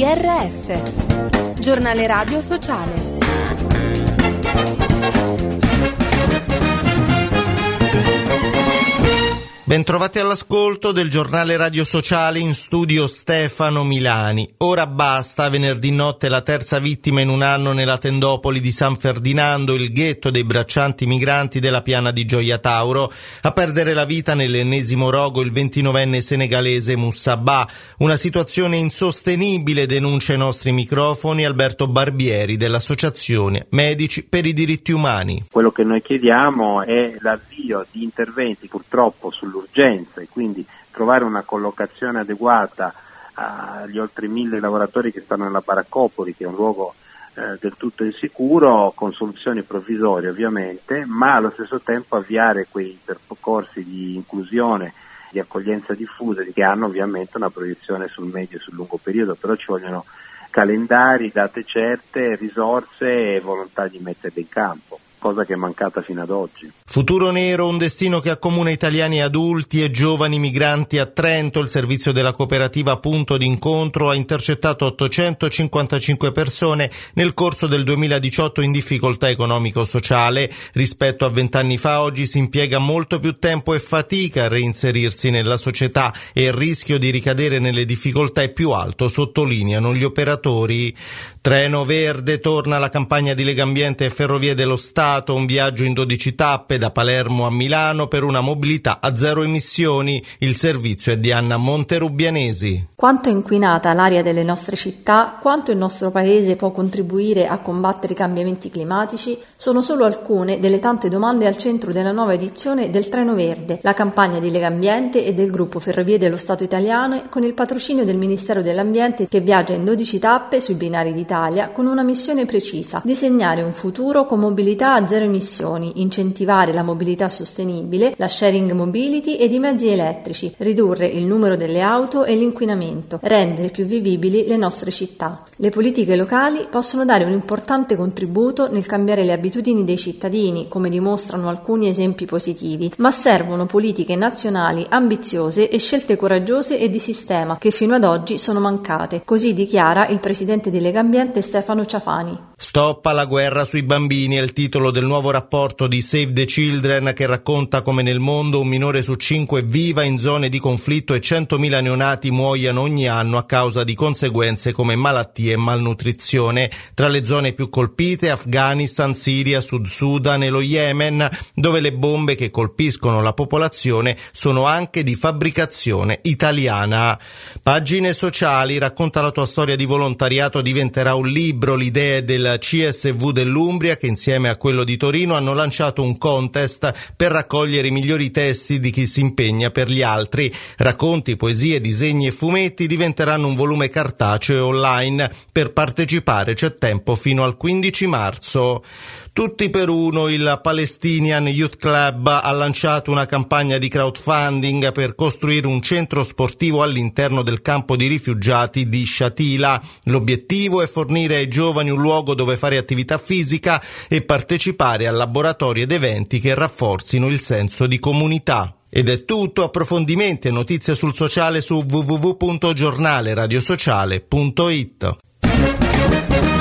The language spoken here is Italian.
GRS, giornale radio sociale. Bentrovati all'ascolto del giornale radio sociale, in studio Stefano Milani. Ora basta, venerdì notte la terza vittima in un anno nella tendopoli di San Ferdinando, il ghetto dei braccianti migranti della piana di Gioia Tauro. A perdere la vita nell'ennesimo rogo il 29enne senegalese Moussa Ba. Una situazione insostenibile, denuncia ai nostri microfoni Alberto Barbieri dell'Associazione Medici per i Diritti Umani. Quello che noi chiediamo è l'avvio di interventi purtroppo sull'urgenza e quindi trovare una collocazione adeguata agli oltre 1.000 lavoratori che stanno nella Baraccopoli, che è un luogo del tutto insicuro, con soluzioni provvisorie ovviamente, ma allo stesso tempo avviare quei percorsi di inclusione, di accoglienza diffusa che hanno ovviamente una proiezione sul medio e sul lungo periodo, però ci vogliono calendari, date certe, risorse e volontà di metterle in campo, cosa che è mancata fino ad oggi. Futuro nero, un destino che accomuna italiani adulti e giovani migranti a Trento. Il servizio della cooperativa Punto d'incontro ha intercettato 855 persone nel corso del 2018 in difficoltà economico-sociale. Rispetto a 20 anni fa, oggi si impiega molto più tempo e fatica a reinserirsi nella società e il rischio di ricadere nelle difficoltà è più alto, sottolineano gli operatori. Treno verde, torna la campagna di Legambiente e Ferrovie dello Stato, un viaggio in 12 tappe da Palermo a Milano per una mobilità a zero emissioni. Il servizio è di Anna Monterubianesi. Quanto è inquinata l'aria delle nostre città, quanto il nostro paese può contribuire a combattere i cambiamenti climatici, sono solo alcune delle tante domande al centro della nuova edizione del Treno Verde, la campagna di Legambiente e del gruppo Ferrovie dello Stato italiane con il patrocinio del Ministero dell'Ambiente, che viaggia in 12 tappe sui binari d'Italia con una missione precisa: disegnare un futuro con mobilità a zero emissioni, incentivare la mobilità sostenibile, la sharing mobility ed i mezzi elettrici, ridurre il numero delle auto e l'inquinamento, rendere più vivibili le nostre città. Le politiche locali possono dare un importante contributo nel cambiare le abitudini dei cittadini, come dimostrano alcuni esempi positivi, ma servono politiche nazionali ambiziose e scelte coraggiose e di sistema che fino ad oggi sono mancate, così dichiara il presidente di Legambiente Stefano Ciafani. Stop alla guerra sui bambini è il titolo del nuovo rapporto di Save the Children, che racconta come nel mondo un minore su 5 viva in zone di conflitto e 100.000 neonati muoiano ogni anno a causa di conseguenze come malattie e malnutrizione. Tra le zone più colpite Afghanistan, Siria, Sud Sudan e lo Yemen, dove le bombe che colpiscono la popolazione sono anche di fabbricazione italiana. Pagine sociali, racconta la tua storia di volontariato diventerà un libro. L'idea è del CSV dell'Umbria, che insieme a quello di Torino hanno lanciato un contest per raccogliere i migliori testi di chi si impegna per gli altri. Racconti, poesie, disegni e fumetti diventeranno un volume cartaceo e online. Per partecipare c'è tempo fino al 15 marzo. Tutti per uno, il Palestinian Youth Club ha lanciato una campagna di crowdfunding per costruire un centro sportivo all'interno del campo di rifugiati di Shatila. L'obiettivo è fornire ai giovani un luogo dove fare attività fisica e partecipare a laboratori ed eventi che rafforzino il senso di comunità. Ed è tutto. Approfondimenti e notizie sul sociale su www.giornaleradiosociale.it.